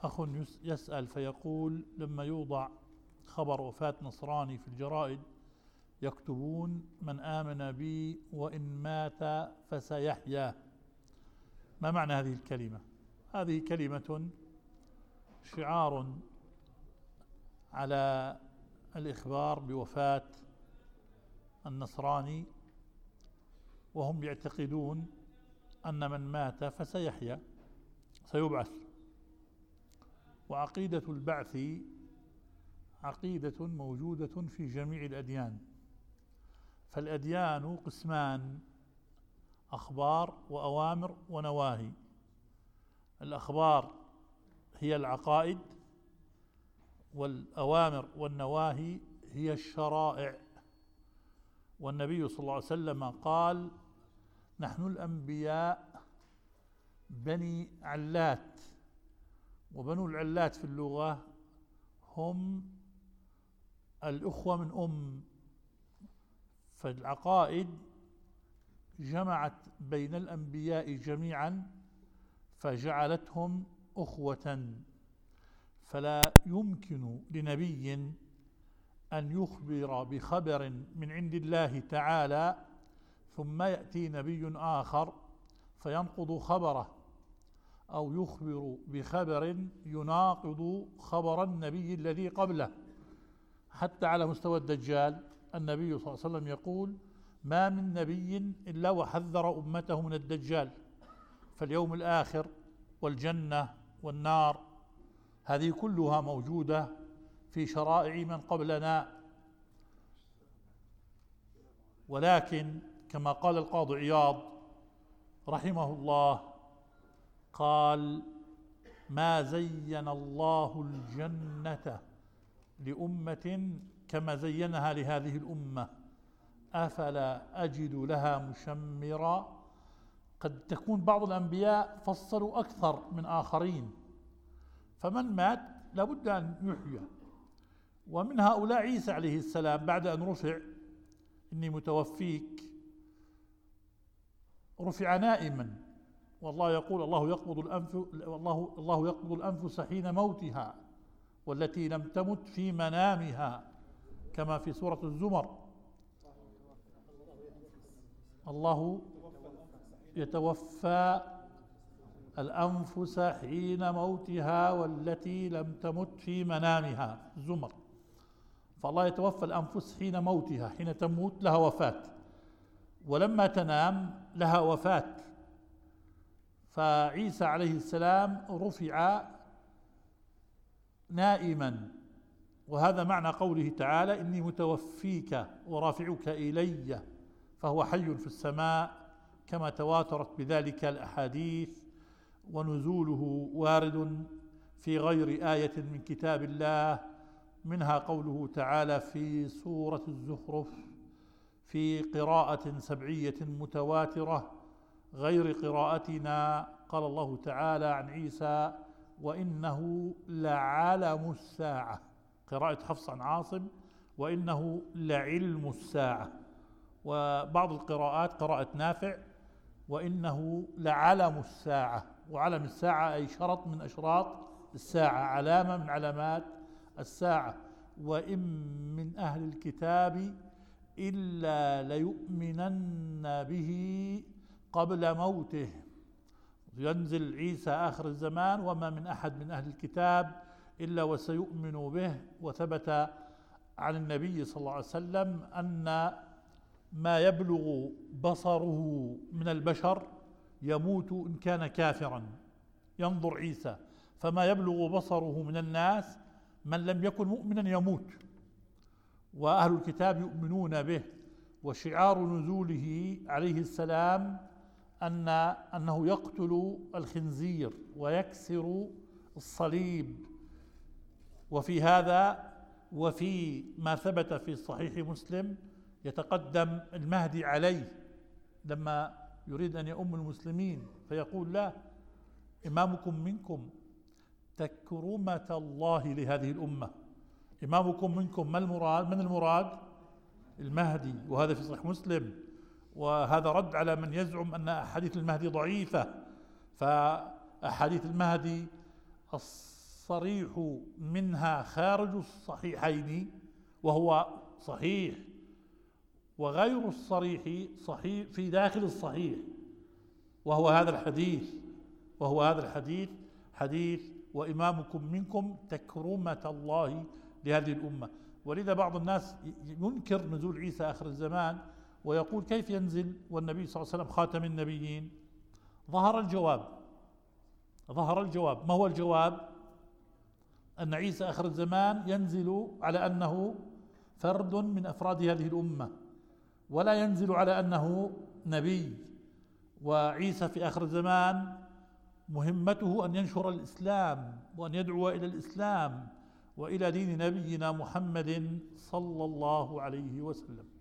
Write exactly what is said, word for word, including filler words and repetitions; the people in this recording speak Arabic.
أخ يسأل فيقول: لما يوضع خبر وفاة نصراني في الجرائد يكتبون: من آمن بي وإن مات فسيحيا. ما معنى هذه الكلمة؟ هذه كلمة شعار على الإخبار بوفاة النصراني، وهم يعتقدون أن من مات فسيحيا، سيبعث. وعقيدة البعث عقيدة موجودة في جميع الأديان، فالأديان قسمان: أخبار وأوامر ونواهي. الأخبار هي العقائد، والأوامر والنواهي هي الشرائع. والنبي صلى الله عليه وسلم قال: نحن الأنبياء بني علات. وبنو العلات في اللغة هم الأخوة من أم، فالعقائد جمعت بين الأنبياء جميعا فجعلتهم أخوة. فلا يمكن لنبي أن يخبر بخبر من عند الله تعالى ثم يأتي نبي آخر فينقض خبره، أو يخبر بخبر يناقض خبر النبي الذي قبله. حتى على مستوى الدجال النبي صلى الله عليه وسلم يقول: ما من نبي إلا وحذر أمته من الدجال. فاليوم الآخر والجنة والنار هذه كلها موجودة في شرائع من قبلنا. ولكن كما قال القاضي عياض رحمه الله، قال: ما زين الله الجنة لأمة كما زينها لهذه الأمة، أفلا أجد لها مشمرا. قد تكون بعض الأنبياء فصلوا أكثر من آخرين، فمن مات لابد أن يحيى. ومن هؤلاء عيسى عليه السلام بعد أن رفع: إني متوفيك، رفع نائما، والله يقول: الله يقبض الأنف والله الله يقبض الأنفس حين موتها والتي لم تمت في منامها، كما في سورة الزمر: الله يتوفى الأنفس حين موتها والتي لم تمت في منامها، الزمر. فالله يتوفى الأنفس حين موتها، حين تموت لها وفاة، ولما تنام لها وفاة. فعيسى عليه السلام رفع نائما، وهذا معنى قوله تعالى: إني متوفيك ورافعك إلي، فهو حي في السماء كما تواترت بذلك الأحاديث. ونزوله وارد في غير آية من كتاب الله، منها قوله تعالى في سورة الزخرف: في قراءة سبعية متواترة غير قراءتنا، قال الله تعالى عن عيسى: وإنه لعلم الساعة. قراءة حفص عن عاصم: وإنه لعلم الساعة. وبعض القراءات قراءة نافع: وإنه لعلم الساعة. وعلم الساعة أي شرط من أشراط الساعة، علامة من علامات الساعة. وإن من أهل الكتاب إلا ليؤمنن به قبل موته. ينزل عيسى آخر الزمان: وما من أحد من أهل الكتاب إلا وسيؤمن به. وثبت عن النبي صلى الله عليه وسلم أن ما يبلغ بصره من البشر يموت إن كان كافرا، ينظر عيسى، فما يبلغ بصره من الناس من لم يكن مؤمنا يموت، وأهل الكتاب يؤمنون به. وشعار نزوله عليه السلام أن أنه يقتل الخنزير ويكسر الصليب. وفي هذا وفي ما ثبت في صحيح مسلم يتقدم المهدي عليه لما يريد أن يؤم المسلمين، فيقول: لا، إمامكم منكم تكرمة الله لهذه الأمة. إمامكم منكم، ما المراد؟ من المراد؟ المهدي. وهذا في صحيح مسلم. وهذا رد على من يزعم أن أحاديث المهدي ضعيفة. فأحاديث المهدي الصريح منها خارج الصحيحين وهو صحيح، وغير الصريح صحيح في داخل الصحيح، وهو هذا الحديث وهو هذا الحديث حديث وإمامكم منكم تكرمة الله لهذه الأمة. ولذا بعض الناس ينكر نزول عيسى آخر الزمان ويقول كيف ينزل والنبي صلى الله عليه وسلم خاتم النبيين؟ ظهر الجواب ظهر الجواب ما هو الجواب؟ أن عيسى آخر الزمان ينزل على أنه فرد من أفراد هذه الأمة، ولا ينزل على أنه نبي. وعيسى في آخر الزمان مهمته أن ينشر الإسلام وأن يدعو إلى الإسلام وإلى دين نبينا محمد صلى الله عليه وسلم.